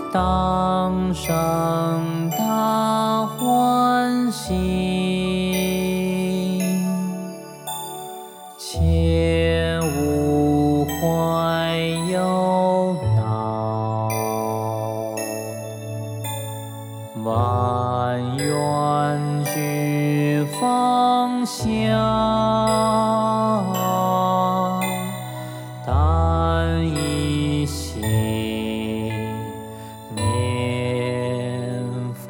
当生大欢喜，切勿怀忧恼，万愿俱放下，但一心念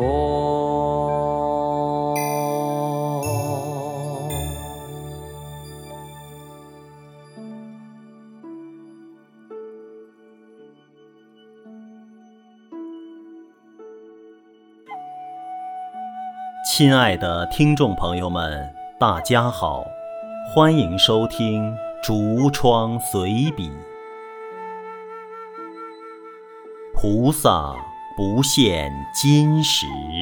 佛。 亲爱的听众朋友们，大家好，欢迎收听竹窗随笔。菩萨不现金石。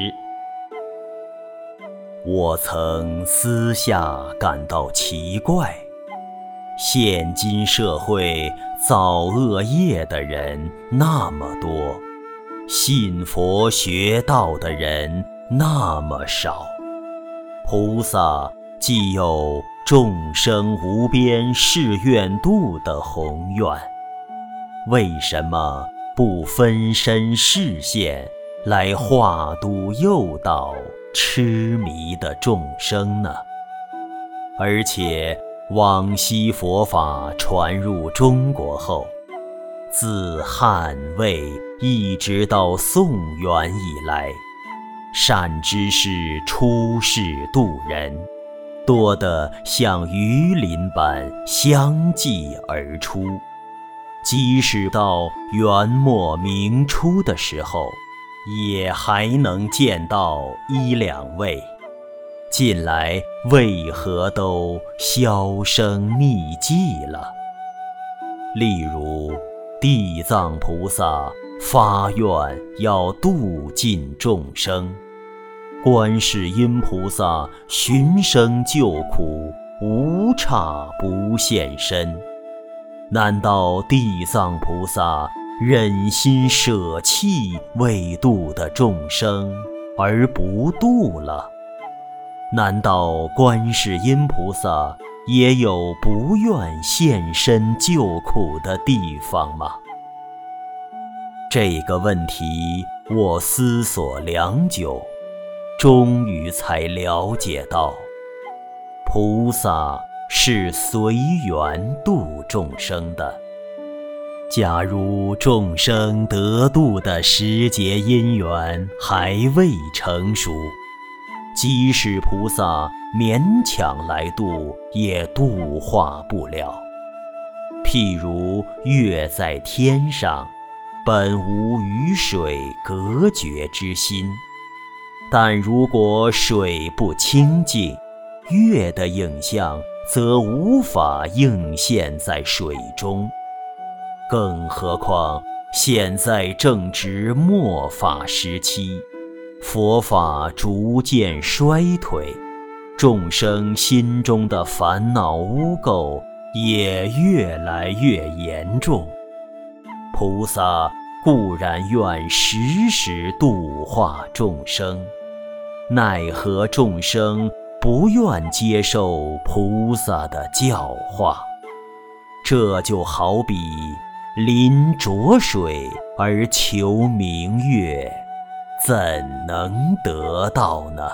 我曾私下感到奇怪，现今社会造恶业的人那么多，信佛学道的人那么少。菩萨既有众生无边誓愿度的宏愿，为什么不分身示现来化度诱导痴迷的众生呢？而且往昔佛法传入中国后，自汉魏一直到宋元以来，善知识出世度人，多得像鱼鳞般相继而出。即使到元末明初的时候，也还能见到一两位，近来为何都销声匿迹了？例如地藏菩萨发愿要度尽众生，观世音菩萨寻声救苦，无刹不现身。难道地藏菩萨忍心舍弃未度的众生而不度了？难道观世音菩萨也有不愿现身救苦的地方吗？这个问题我思索良久，终于才了解到，菩萨是随缘度众生的。假如众生得度的时节因缘还未成熟，即使菩萨勉强来度，也度化不了。譬如月在天上，本无与水隔绝之心，但如果水不清净，月的影像则无法映现在水中。更何况现在正值末法时期，佛法逐渐衰退，众生心中的烦恼污垢也越来越严重。菩萨固然愿时时度化众生，奈何众生不愿接受菩萨的教化？这就好比临浊水而求明月，怎能得到呢？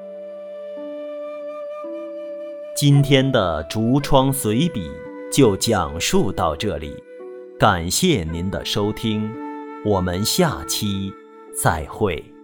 今天的竹窗随笔就讲述到这里，感谢您的收听，我们下期再会。